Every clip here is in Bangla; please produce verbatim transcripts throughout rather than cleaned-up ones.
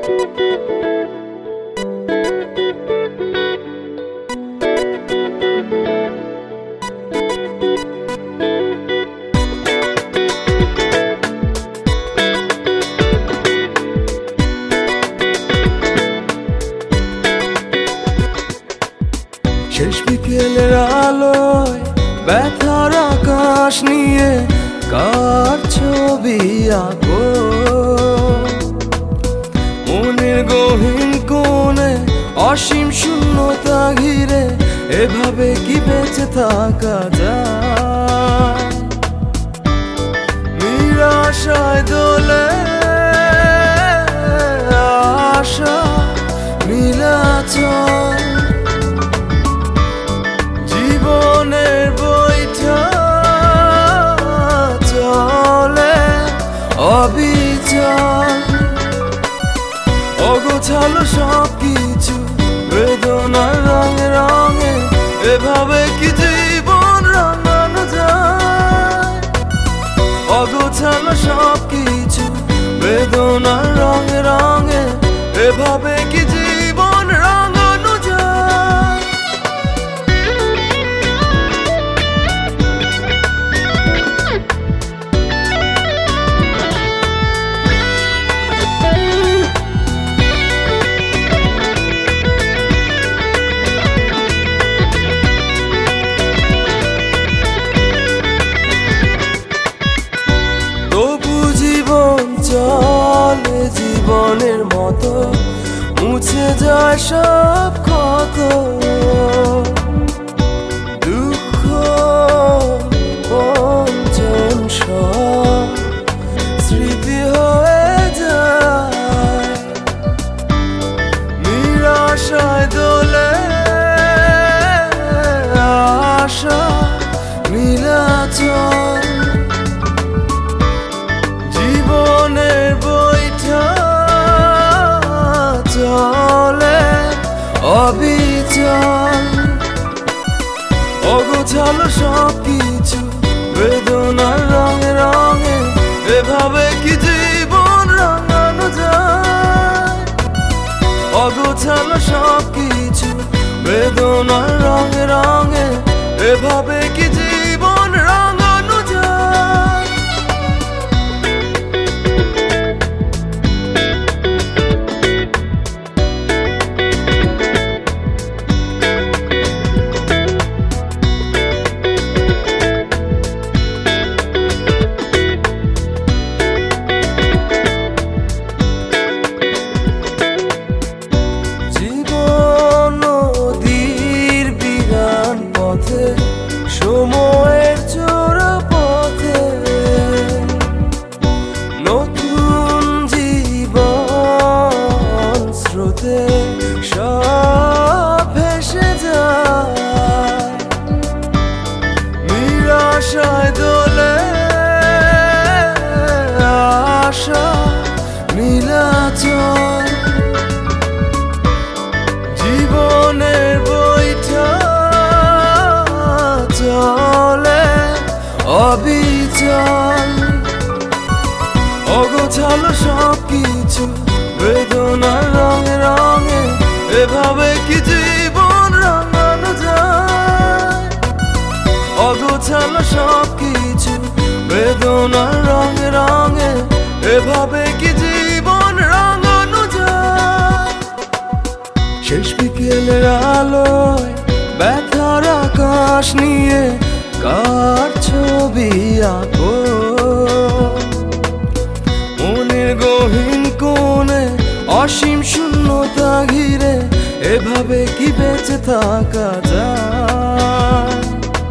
শেষ বিকেলের আলোয় ব্যথার আকাশ নিয়ে কার ছবি আঁকো? মনের গহীন কোণে অসীম শূন্যতা ঘিরে এভাবে কি বেঁচে থাকা যায়? নিরাশায় দোলে আশা নীলাচল, জীবনের বইটা চলে অবিচল। অগোছালো সব কিছু বেদনার রঙে রঙে, এভাবে কি জীবন রাঙানো যায়? অগোছালো সব কিছু বেদনার রঙে রঙে, এভাবে কি জীবন রাঙানো যায়? তবু জীবন চলে জীবনের মতো, মুছে যায় সব ক্ষত। দুঃখ বঞ্চন সব স্মৃতি হয়ে যায়। নিরাশায় দোলে আশা নীলাচল, জীবনের বইটা চলে অবিচল। অগোছালো সব কিছু বেদনার রঙে রঙে, এভাবে কি জীবন রাঙানো যায়? অগোছালো সব কিছু বেদনার রঙে রঙে, এভাবে কি জীবন রাঙানো যায়? সময়ের চোরা পথে নতুন জীবন স্রোতে সব ভেসে যায়। নিরাশায় দোলে আশা নীলাচল, জীবনের বইটা চলে অবিচল। অগোছালো সব কিছু বেদনার রঙে রঙে, এভাবে কি জীবন রাঙানো যায়? অগোছালো সব কিছু বেদনার রঙে রঙে, এভাবে কি জীবন রাঙানো যায়? শেষ বিকেলের আলোয় ব্যথার আকাশ নিয়ে কার ছবি আঁকো? মনের গহীন কোণে অসীম শূন্যতা ঘিরে এভাবে কি বেঁচে থাকা যায়?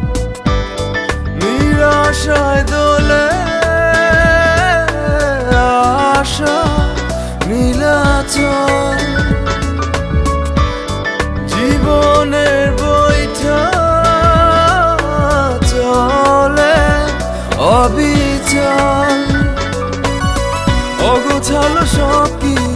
নিরাশায় দোলে আশা নীলাচল, জীবনের বইটা চলে অবিচল। অগোছালো সব